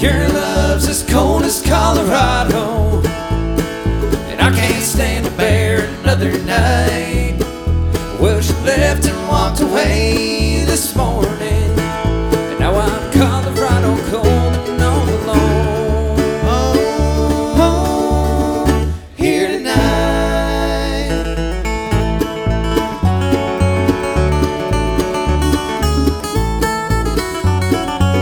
Your love's as cold as Colorado, and I can't stand to bear another night. Well, she left and walked away this morning,